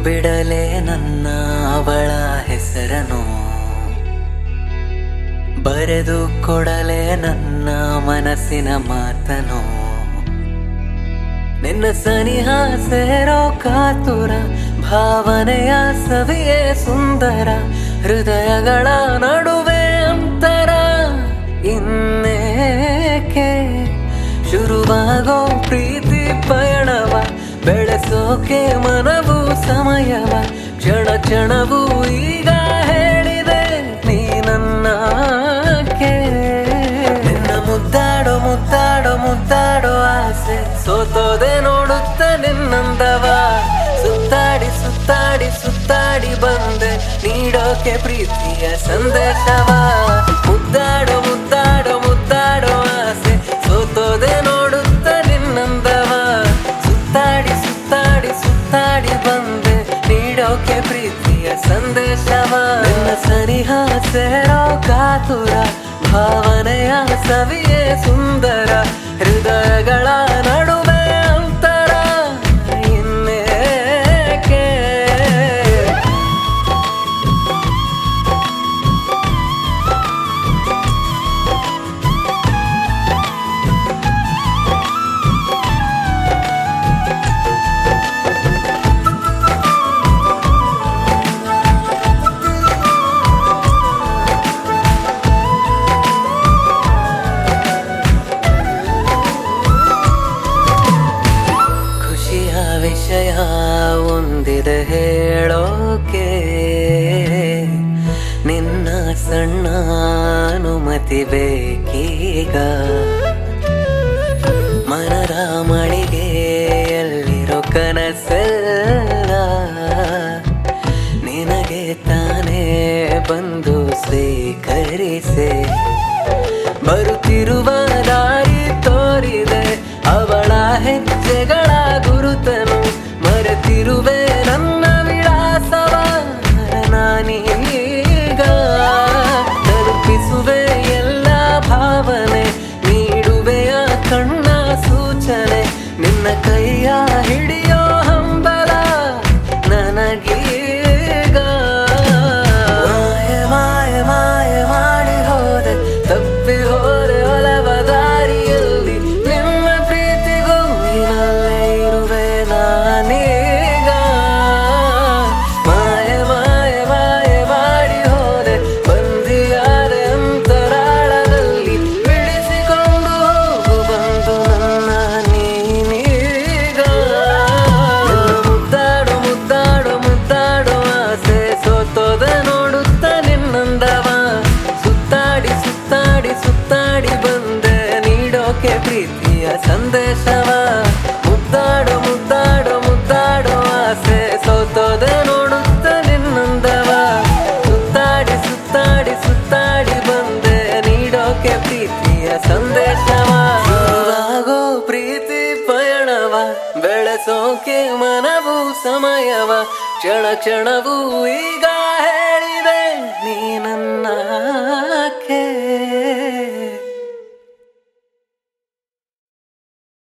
ಬಿಡಲೆ ನನ್ನ ಅವಳ ಹೆಸರನು, ಬರೆದು ಕೊಡಲೆ ನನ್ನ ಮನಸ್ಸಿನ ಮಾತನು. ನಿನ್ನ ಸನಿಹ ಸೇರೋ ಕಾತುರ, ಭಾವನೆಯ ಸವಿಯೇ ಸುಂದರ, ಹೃದಯಗಳ ನಡುವೆ ಅಂತರ ಇನ್ನೇಕೆ. ಶುರುವಾಗೋ ಪ್ರೀತಿ ಪಯಣವ, ಬೆಳೆಸೋಕೆ ಮನವು ಸಮಯವ, ಕ್ಷಣ ಕ್ಷಣವೂ ಈಗ ಹೇಳಿದೆ ನೀ ನನ್ನಕ್ಕೆ. ನಿನ್ನ ಮುದ್ದಾಡೋ ಮುದ್ದಾಡೋ ಮುದ್ದಾಡೋ ಆಸೆ, ಸೋತೋದೆ ನೋಡುತ್ತ ನಿನ್ನಂದವ. ಸುತ್ತಾಡಿ ಸುತ್ತಾಡಿ ಸುತ್ತಾಡಿ ಬಂದೆ ನೀಡೋಕೆ ಪ್ರೀತಿಯ ಸಂದೇಶವ. ಮುದ್ದಾಡೋ ಮುದ್ದಾಡೋ ಮುದ್ದಾಡೋ ಆಸೆ, ಸೋತೋದೆ ನೋಡುತ್ತ ನಿನ್ನಂದವ. ಸುತ್ತಾಡಿ ಸುತ್ತಾಡಿ ಸುತ್ತಾಡಿ ಬಂದೆ ನೀಡೋಕೆ ಪ್ರೀತಿಯ ಸಂದೇಶವ. ನಿನ್ನ ಸನಿಹ ಸೇರೋ ಕಾತುರ, ಭಾವನೆಯ ಸವಿಯೇ ಸುಂದರ, ಹೃದಯಗಳ ನಡುವೆ ಅಂತರ ಇನ್ನೇಕೆ. ವಿಷಯ ಒಂದಿದೆ ಹೇಳೋಕೆ, ನಿನ್ನ ಸಣ್ಣ ಅನುಮತಿ ಬೇಕೀಗ. ಮನದ ಮಳಿಗೆಯಲ್ಲಿರೋ ಕನಸೆಲ್ಲ ನಿನಗೆ ತಾನೇ ಬಂದು ಸ್ವೀಕರಿಸೆ. ಬರುತ್ತಿರುವ ದಾರಿ ತೋರಿದೆ ಅವಳ ಹೆಜ್ಜೆಗಳ ಗುರುತನು, ಮರೆತಿರುವೆ ನನ್ನ ವಿಳಾಸವ ನಾನೀಗ. ತಲುಪಿಸುವೆ ಎಲ್ಲ ಭಾವನೆ, ನೀಡುವೆಯ ಕಣ್ಣ ಸೂಚನೆ, ನಿನ್ನ ಕೈಯ ಹಿಡಿಯೋ ಹಂಬಲ ನನಗೀಗ. ಮಾಯ ಮಾಯ ಮಾಯ ಮಾಡಿ ಹೋದೆ, ತಪ್ಪಿ ಹೋದೆ ಒಲವ ದಾರಿಯಲ್ಲಿ, ನಿಮ್ಮ ಪ್ರೀತಿಗೂ ನೀನಲ್ಲೇ ಇರುವೆ ನಾನೀಗ. ಮಾಯ ಮಾಯ ಮಾಯ ಮಾಡಿ ಹೋದೆ, ಬಂದಿಯಾದೆ ಅಂತರಾಳದಲ್ಲಿ, ಬಿಡಿಸಿಕೊಂಡು ಹೋಗು ಬಂದು ನನ್ನ ನೀನೀಗ. ಮುದ್ದಾಡೋ ಮುದ್ದಾಡೋ ಮುದ್ದಾಡೋ ಆಸೆ, ಸೋತೋದೆ ನೋಡುತ್ತ ನಿನ್ನಂದವ. ಸುತ್ತಾಡಿ ಸುತ್ತಾಡಿ ಸುತ್ತಾಡಿ ಬಂದೆ ನೀಡೋಕೆ ಪ್ರೀತಿಯ ಸಂದೇಶವ. ಮುದ್ದಾಡೋ ಮುದ್ದಾಡೋ ಮುದ್ದಾಡೋ ಆಸೆ, ಸೋತೋದೆ ನೋಡುತ್ತ ನಿನ್ನಂದವ. ಸುತ್ತಾಡಿ ಸುತ್ತಾಡಿ ಸುತ್ತಾಡಿ ಬಂದೆ ನೀಡೋಕೆ ಪ್ರೀತಿಯ ಸಂದೇಶವ. ಶುರುವಾಗೋ ಪ್ರೀತಿ ಪಯಣವ, ಬೆಳೆಸೋಕೆ ಮನವು ಸಮಯವ, ಕ್ಷಣ ಕ್ಷಣವೂ ಈಗ ಹೇಳಿದೆ ನೀ ನನ್ನ